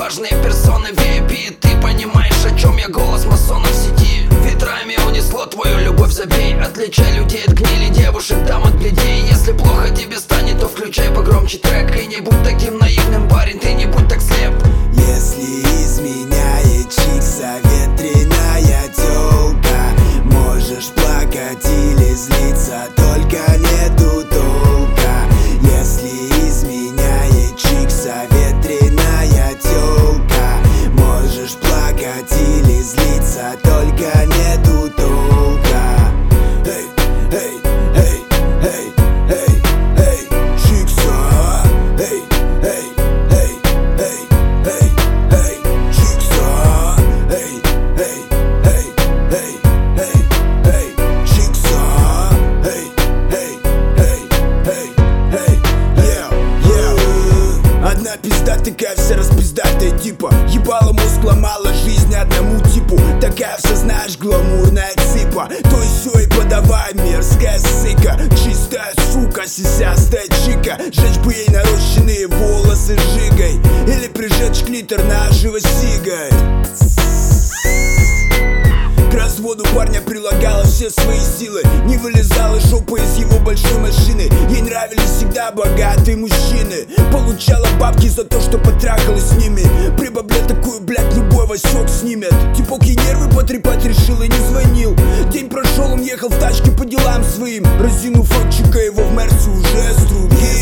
важные персоны VIP. Ты понимаешь, о чем я, голос масонов в сети. Ветрами унесло твою любовь, забей. Отличай людей от гнили, девушек, дам от бледей. Если плохо тебе станет, то включай погромче трек. И не будь таким наивным, парень, ты не будь так слеп. Если изменяет чикса ветреная тёлка, можешь плакать или злиться, только нету толка. Если изменяет чикса ветреная тёлка, можешь плакать или злиться, только нету толка. Эй, эй, эй, эй, эй, эй, чикса, эй, эй, эй, эй, эй, эй, чикса, эй, эй, эй, эй, эй, эй, чикса, эй, эй, эй, эй, эй, yeah. Одна пизда такая вся распиздатая типа, ебала мозг, ломала жизнь одному типу. Такая вся, знаешь, гламурная цыпа. То и сё и подавай, мерзкая сыка. Чистая сука, сисястая чика. Жечь бы ей нарощенные волосы жигой, или прижечь клитор наживо сигой. К разводу парня прилагала все свои силы, не вылезала жопа из его большой машины. Ей нравились всегда богатые мужчины, получала бабки за то, что потрахалась с ними. При бабле такую, блядь, любой Васек снимет. Типок ей нервы потрепать решил и не звонил. День прошел, он ехал в тачке по делам своим, разинув рот, чика его в Мерсе уже с другим.